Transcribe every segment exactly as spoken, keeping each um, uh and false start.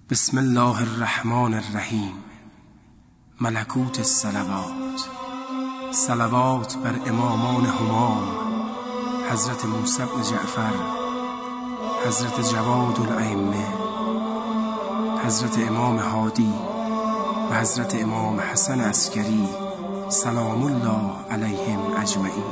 بسم الله الرحمن الرحیم. ملکوت الصلوات. صلوات بر امامان همام، حضرت موسی بن جعفر، حضرت جواد الائمه، حضرت امام هادی و حضرت امام حسن عسکری سلام الله علیهم اجمعین.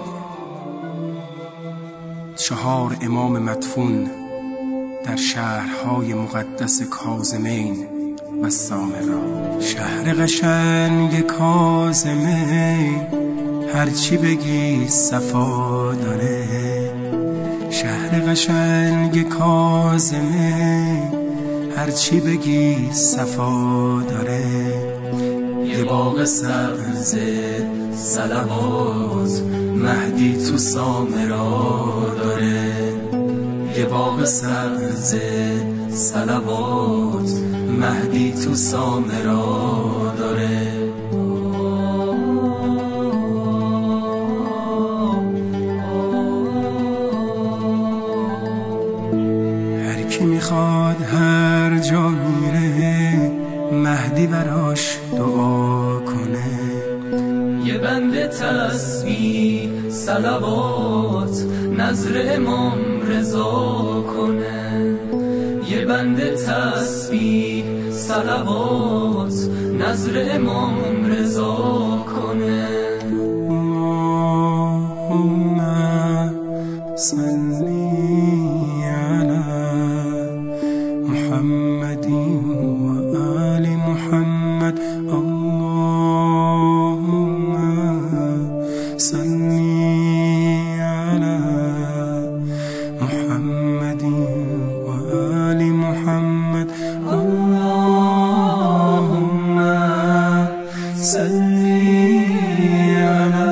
چهار امام مدفون در شهرهای مقدس کاظمین و سامرا. شهر قشنگ کاظمین هرچی بگی صفا داره. شهر قشنگ کاظمین هرچی بگی صفا داره. یه باغ سبز صلوات مهدی تو سامرا داره. یه باغ سبز صلوات مهدی تو سامرا داره. هر کی میخواد هر جا میره مهدی براش دعا کنه. یه بند تسبیح صلوات نظر امام رضا کنه. یه بند تسبیح صلوات نظر امام رضا کنه. اللهم صلی علی محمد و آل محمد. اللهم صلی علی محمد و آل محمد. اللهم صلی علی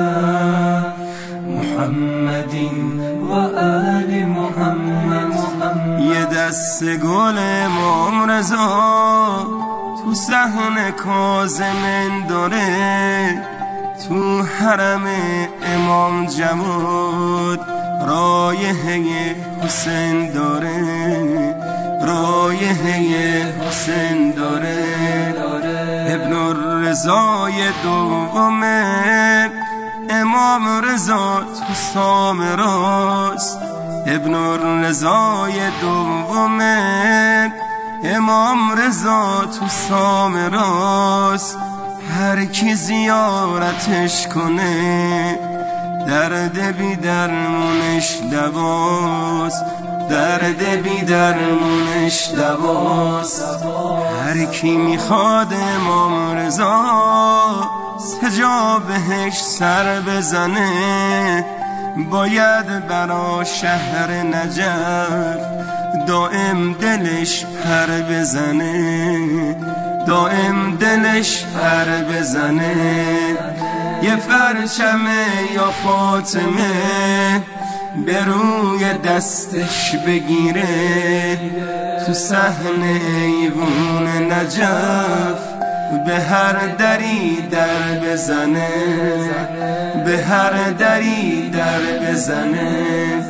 محمد و آل محمد. یه دست گل امام رضا تو صحن کاظمین داره. تو حرم امام جواد رایحه حسین داره. رایحه حسین داره. ابن الرضای دومه امام رضا تو سامراست. ابن الرضای دومه امام رضا تو سامراست. هر کی زیارتش کنه درد بی درمونش دواست. درد بی درمونش دواست. هر کی میخواد امام رضا سجا بهش سر بزنه باید برا شهر نجف دائم دلش پر بزنه. دائم دلش پر بزنه. یه فرشمه یا فاطمه به روی دستش بگیره. تو صحن ایوون نجف به هر دری در بزنه. به هر دری در بزنه.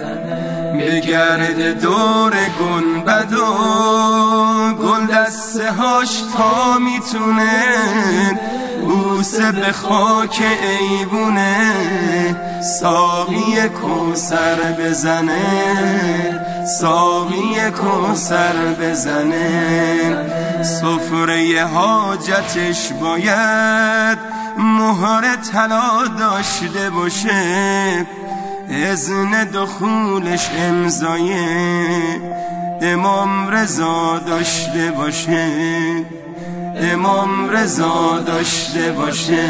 بگرد دور گنبد و گل دسته هاش تا میتونه بوسه به خاک ایوونه. ساقی کوثر بزنه. ساقی کوثر بزنه. سفره حاجتش باید مهر طلا داشته باشه. اذن دخولش امضای امام رضا داشته باشه. امام رضا داشته باشه.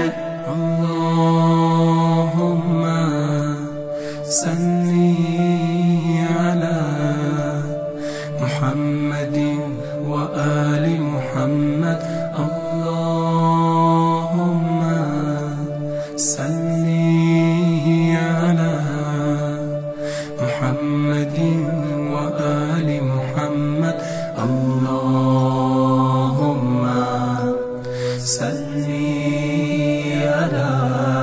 اللهم صلی علی محمد و آل محمد. اللهم صلی علی محمد و آل محمد. اللهم صلی علی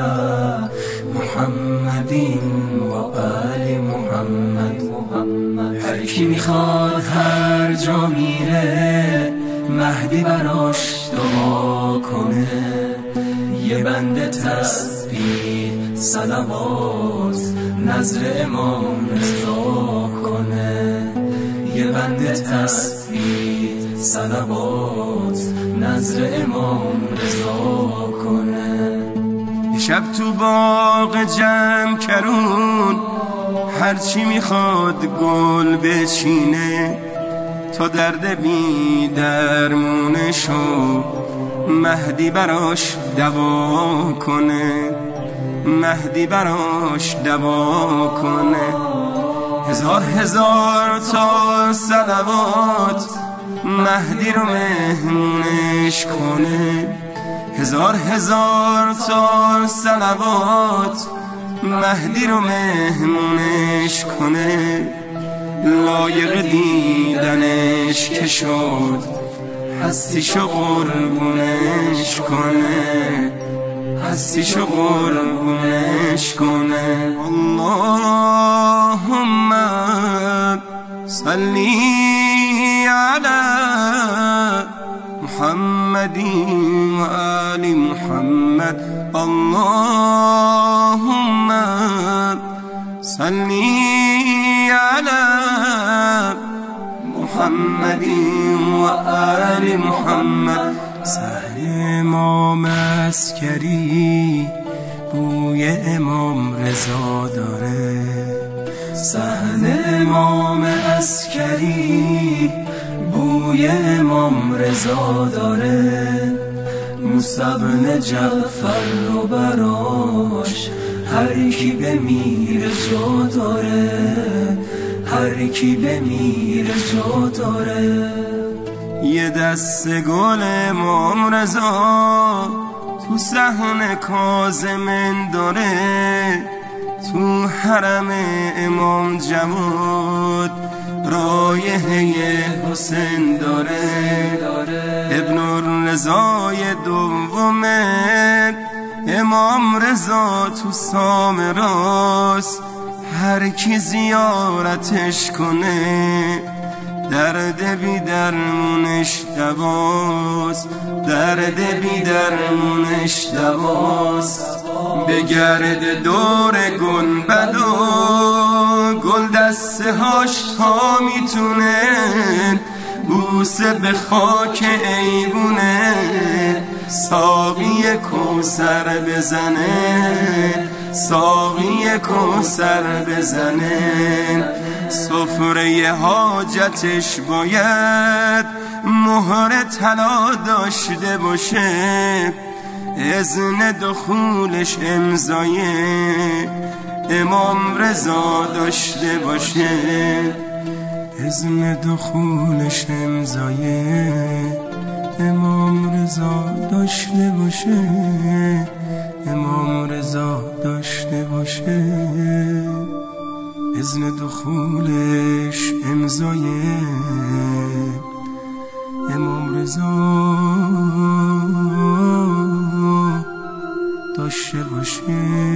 محمد و آل محمد. هر کی میخواد هر جا میره مهدی براش دعا کنه، یه بند تسبیح صلوات نظر امام رضا کنه، یه بند تسبیح صلوات نظر امام رضا کنه. شب تو باغ جمع کرون هرچی میخواد گل بچینه، تا درد بی درمونشو مهدی براش دوا کنه، مهدی براش دوا کنه. هزار هزار تا صلوات مهدی رو مهمونش کنه، هزار هزار تا صلوات مهدی رو مهمونش کنه. لایق دیدنش که شد هستیشو قربونش کنه، هستیشو قربونش کنه. اللهم صلی علی محمد و آل محمد. اللهم صلی علی محمد و آل محمد. صحن امام عسکری بوی امام رضا داره، صحن امام عسکری بوی امام رضا داره. موسی بن جعفر رو براش هر کی بمیره جا داره، هر کی بمیره جا داره. یه دست گل امام رضا تو صحن کاظم داره، تو حرم امام جواد رایحه حسین داره. ابن الرضای دومه امام رضا تو سامراست، هر کی زیارتش کنه درد بی درمونش دواست، درد بی درمونش دواست. بگرد دور گنبد و گل دسته هاش تا میتونه بوسه به خاک ایبونه، ساقی کوثر بزنه، ساقی کوثر بزنه. سفره حاجتش باید مهر طلا داشته باشه، اذن دخولش امضای امام رضا داشته باشه، اذن دخولش امضای امام رضا داشته باشه، امام رضا داشته باشه. اذن دخولش امضای امام رضا داشته باشه.